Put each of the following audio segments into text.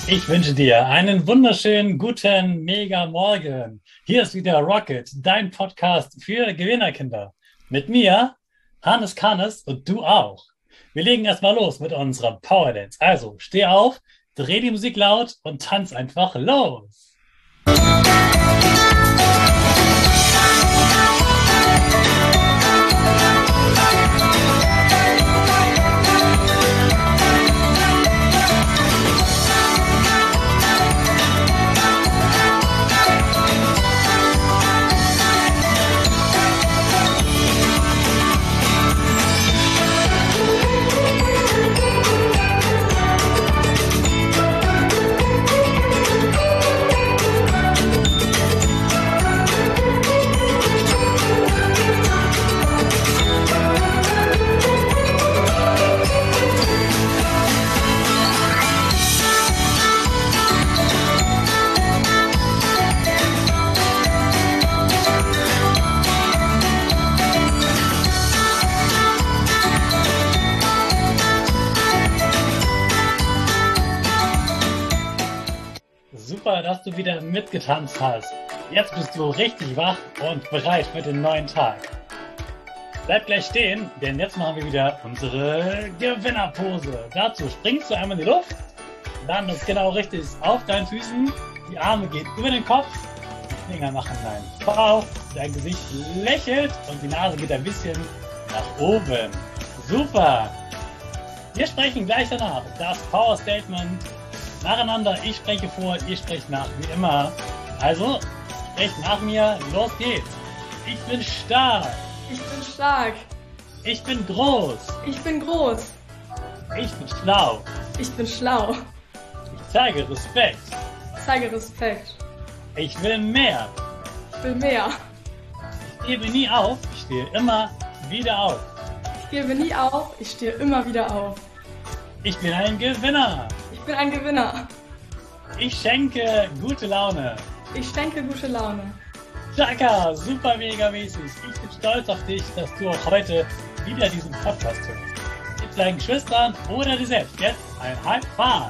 Ich wünsche dir einen wunderschönen, guten, mega Morgen. Hier ist wieder Rocket, dein Podcast für Gewinnerkinder. Mit mir, Hannes Kannes und du auch. Wir legen erstmal los mit unserer Powerdance. Also, steh auf, dreh die Musik laut und tanz einfach los. Super, dass du wieder mitgetanzt hast. Jetzt bist du richtig wach und bereit für den neuen Tag. Bleib gleich stehen, denn jetzt machen wir wieder unsere Gewinnerpose. Dazu springst du einmal in die Luft, landest genau richtig auf deinen Füßen, die Arme gehen über den Kopf, die Finger machen deinen V, dein Gesicht lächelt und die Nase geht ein bisschen nach oben. Super! Wir sprechen gleich danach das Power Statement nacheinander. Ich spreche vor, ihr sprecht nach, wie immer. Also, sprecht nach mir, los geht's. Ich bin stark. Ich bin stark. Ich bin groß. Ich bin groß. Ich bin schlau. Ich bin schlau. Ich zeige Respekt. Ich zeige Respekt. Ich will mehr. Ich will mehr. Ich gebe nie auf, ich stehe immer wieder auf. Ich gebe nie auf, ich stehe immer wieder auf. Ich bin ein Gewinner. Ich bin ein Gewinner. Ich schenke gute Laune. Ich schenke gute Laune. Chaka, super mega mäßig. Ich bin stolz auf dich, dass du auch heute wieder diesen Podcast hörst. Gib deinen Geschwistern oder dir selbst jetzt ein High Five.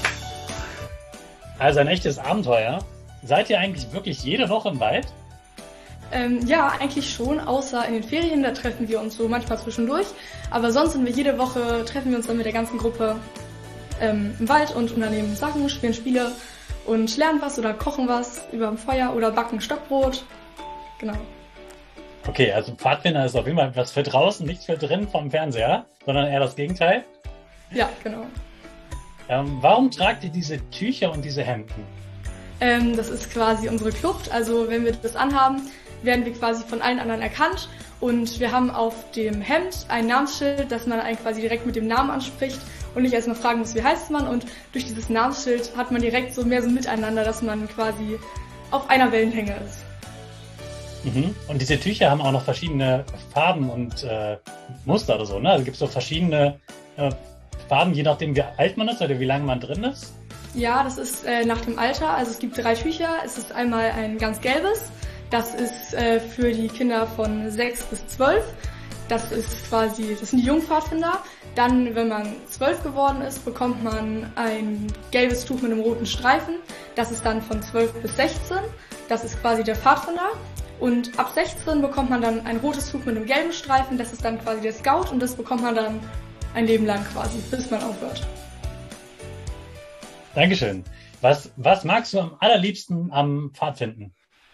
Also ein echtes Abenteuer. Seid ihr eigentlich wirklich jede Woche im Wald? Ja, eigentlich schon, außer in den Ferien, da treffen wir uns so manchmal zwischendurch. Aber sonst sind wir jede Woche, treffen wir uns dann mit der ganzen Gruppe im Wald und unternehmen Sachen, spielen Spiele und lernen was oder kochen was über dem Feuer oder backen Stockbrot. Genau. Okay, also Pfadfinder ist auf jeden Fall etwas für draußen, nichts für drin vom Fernseher, sondern eher das Gegenteil. Ja, genau. Warum tragt ihr diese Tücher und diese Hemden? Das ist quasi unsere Kluft, also wenn wir das anhaben, werden wir quasi von allen anderen erkannt und wir haben auf dem Hemd ein Namensschild, dass man einen quasi direkt mit dem Namen anspricht und nicht erstmal fragen muss, wie heißt man, und durch dieses Namensschild hat man direkt so mehr so miteinander, dass man quasi auf einer Wellenlänge ist. Mhm. Und diese Tücher haben auch noch verschiedene Farben und Muster oder so, ne? Also gibt es so verschiedene Farben, je nachdem wie alt man ist oder wie lange man drin ist? Ja, das ist nach dem Alter, also es gibt 3 Tücher, es ist einmal ein ganz gelbes, das ist für die Kinder von 6 bis 12. Das ist quasi, das sind die Jungpfadfinder. Dann, wenn man 12 geworden ist, bekommt man ein gelbes Tuch mit einem roten Streifen. Das ist dann von 12 bis 16. Das ist quasi der Pfadfinder. Und ab 16 bekommt man dann ein rotes Tuch mit einem gelben Streifen. Das ist dann quasi der Scout und das bekommt man dann ein Leben lang quasi, bis man aufhört. Dankeschön. Was magst du am allerliebsten am Pfadfinden?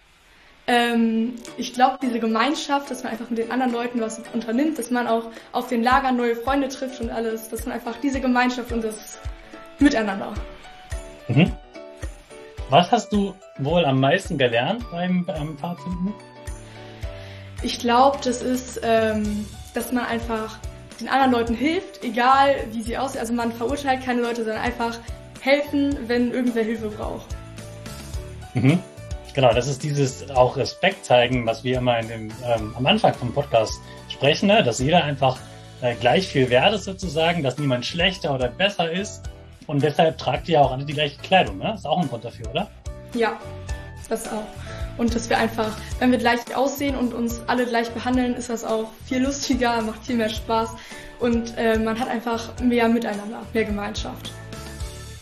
Ich glaube, diese Gemeinschaft, dass man einfach mit den anderen Leuten was unternimmt, dass man auch auf den Lagern neue Freunde trifft und alles, dass man einfach diese Gemeinschaft und das Miteinander. Mhm. Was hast du wohl am meisten gelernt beim Pfadfinden? Ich glaube, das ist, dass man einfach den anderen Leuten hilft, egal wie sie aussehen. Also man verurteilt keine Leute, sondern einfach helfen, wenn irgendwer Hilfe braucht. Mhm. Genau, das ist dieses auch Respekt zeigen, was wir immer am Anfang vom Podcast sprechen, ne? Dass jeder einfach gleich viel wert ist sozusagen, dass niemand schlechter oder besser ist, und deshalb tragt ihr auch alle die gleiche Kleidung, ne? Ist auch ein Grund dafür, oder? Ja, das auch. Und dass wir einfach, wenn wir gleich aussehen und uns alle gleich behandeln, ist das auch viel lustiger, macht viel mehr Spaß und man hat einfach mehr Miteinander, mehr Gemeinschaft.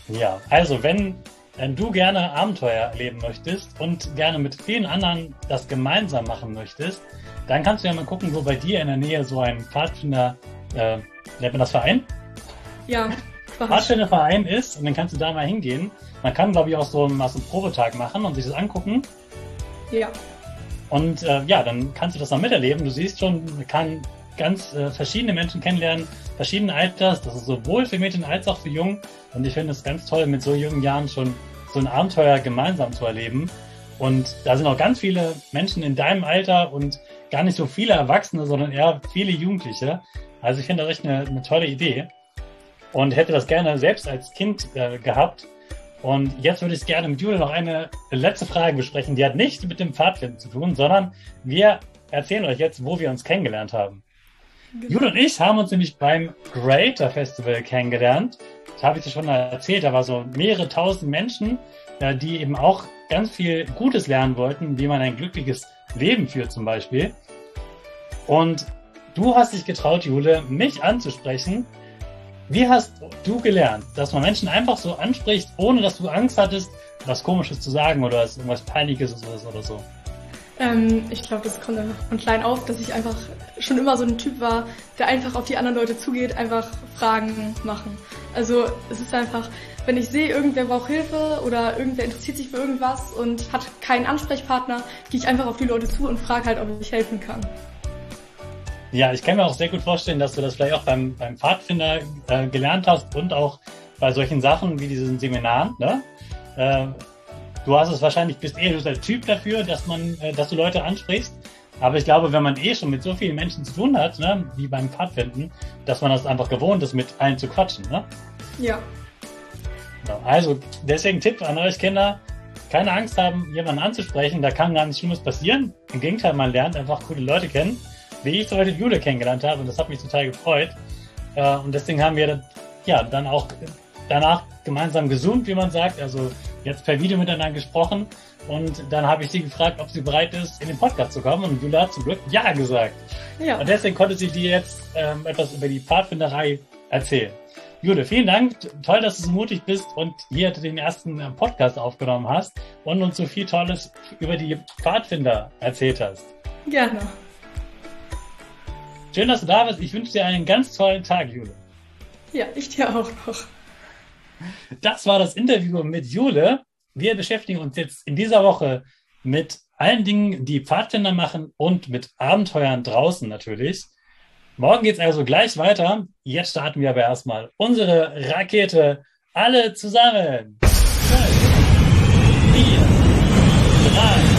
Ja, also wenn du gerne Abenteuer erleben möchtest und gerne mit vielen anderen das gemeinsam machen möchtest, dann kannst du ja mal gucken, wo bei dir in der Nähe so ein Pfadfinder, nennt man das Verein? Ja, Pfadfinderverein ist, und dann kannst du da mal hingehen. Man kann, glaube ich, auch so einen Probetag machen und sich das angucken. Ja. Und dann kannst du das noch miterleben. Du siehst schon, man kann ganz verschiedene Menschen kennenlernen, verschiedenen Alters. Das ist sowohl für Mädchen als auch für Jungen. Und ich finde es ganz toll, mit so jungen Jahren schon so ein Abenteuer gemeinsam zu erleben. Und da sind auch ganz viele Menschen in deinem Alter und gar nicht so viele Erwachsene, sondern eher viele Jugendliche. Also ich finde das echt eine tolle Idee und hätte das gerne selbst als Kind gehabt. Und jetzt würde ich gerne mit Jule noch eine letzte Frage besprechen. Die hat nichts mit dem Pfadfinden zu tun, sondern wir erzählen euch jetzt, wo wir uns kennengelernt haben. Genau. Jule und ich haben uns nämlich beim Greater Festival kennengelernt. Das habe ich dir schon erzählt. Da war so mehrere tausend Menschen, die eben auch ganz viel Gutes lernen wollten, wie man ein glückliches Leben führt zum Beispiel. Und du hast dich getraut, Jule, mich anzusprechen. Wie hast du gelernt, dass man Menschen einfach so anspricht, ohne dass du Angst hattest, was Komisches zu sagen oder irgendwas Peinliches ist oder so? Ich glaube, das kommt einfach von klein auf, dass ich einfach schon immer so ein Typ war, der einfach auf die anderen Leute zugeht, einfach Fragen machen. Also es ist einfach, wenn ich sehe, irgendwer braucht Hilfe oder irgendwer interessiert sich für irgendwas und hat keinen Ansprechpartner, gehe ich einfach auf die Leute zu und frage halt, ob ich helfen kann. Ja, ich kann mir auch sehr gut vorstellen, dass du das vielleicht auch beim Pfadfinder gelernt hast und auch bei solchen Sachen wie diesen Seminaren, ne? Du hast es wahrscheinlich, bist der Typ dafür, dass du Leute ansprichst. Aber ich glaube, wenn man schon mit so vielen Menschen zu tun hat, ne, wie beim Pfadfinden, dass man das einfach gewohnt ist, mit allen zu quatschen, ne? Ja. Also, deswegen Tipp an euch Kinder, keine Angst haben, jemanden anzusprechen, da kann gar nichts Schlimmes passieren. Im Gegenteil, man lernt einfach coole Leute kennen, wie ich so heute Jule kennengelernt habe, und das hat mich total gefreut. Und deswegen haben wir dann auch danach gemeinsam gezoomt, wie man sagt, also jetzt per Video miteinander gesprochen, und dann habe ich sie gefragt, ob sie bereit ist, in den Podcast zu kommen, und Jule hat zum Glück ja gesagt. Ja. Und deswegen konnte sie dir jetzt etwas über die Pfadfinderei erzählen. Jule, vielen Dank. Toll, dass du so mutig bist und hier den ersten Podcast aufgenommen hast und uns so viel Tolles über die Pfadfinder erzählt hast. Gerne. Schön, dass du da bist. Ich wünsche dir einen ganz tollen Tag, Jule. Ja, ich dir auch noch. Das war das Interview mit Jule. Wir beschäftigen uns jetzt in dieser Woche mit allen Dingen, die Pfadfinder machen und mit Abenteuern draußen natürlich. Morgen geht es also gleich weiter. Jetzt starten wir aber erstmal unsere Rakete. Alle zusammen. 5, 4, 3,